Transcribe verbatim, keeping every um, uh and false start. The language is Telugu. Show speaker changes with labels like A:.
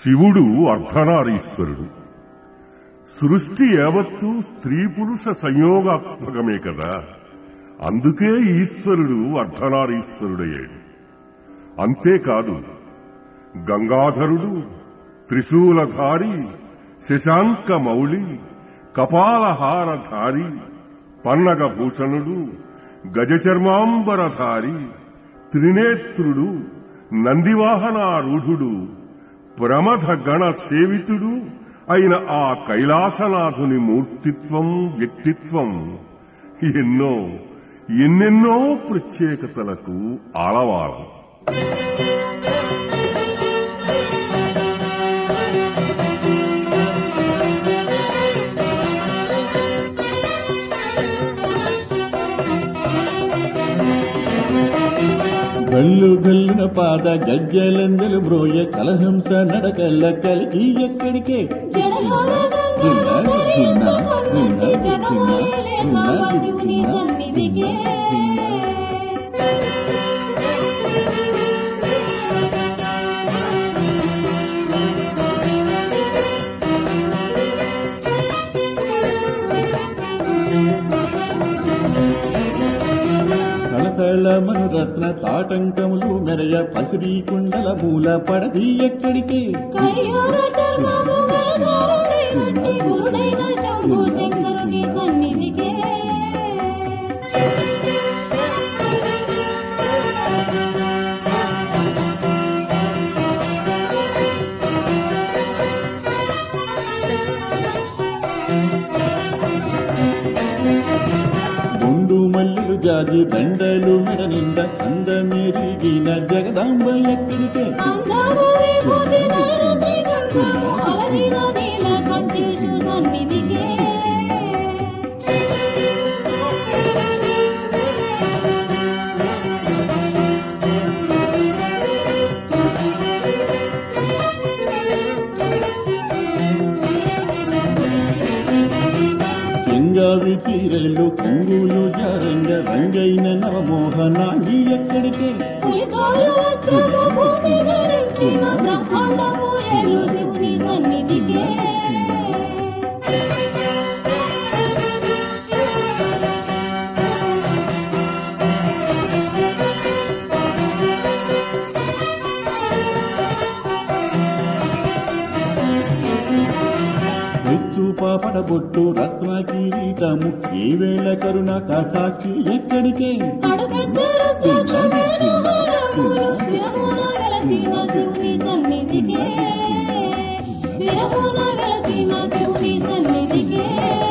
A: శివుడు అర్ధనారీశ్వరుడు. సృష్టి యావత్తు స్త్రీ పురుష సంయోగాత్మకమే కదా. అందుకే ఈశ్వరుడు అర్ధనారీశ్వరుడయ్యాడు. అంతేకాదు, గంగాధరుడు, త్రిశూలధారి, శశాంక మౌళి, కపాలహారధారి, పన్నగభూషణుడు, గజచర్మాంబరధారి, త్రినేత్రుడు, నందివాహనారూఢుడు, ప్రమథ గణ సేవితుడు అయిన ఆ కైలాసనాథుని మూర్తిత్వం, వ్యక్తిత్వం ఎన్నో ఎన్నెన్నో ప్రత్యేకతలకు ఆలవాలం.
B: గల్లు గల్లున పాద గజ్జలందలు బ్రోయ కలహంస నడకల్ల కలిగి ఎక్కడికే మనురత్న తాటంకములు మెరయ పసిరి కుండల మూల పడది ఎక్కడికే మల్లులు జాజి దండలు మెడ నిండ అందమెరిగిన జగదాంబ ఎక్కడికే పింగావి తీరెలు కుంగులు జారంగ రంగైన నవమోహనాగి ఎక్కడికే పడబొట్టు రత్న కిరీటము ఈ వేళ కరుణ కటాక్షి ఎక్కడికే
C: సన్నిధికే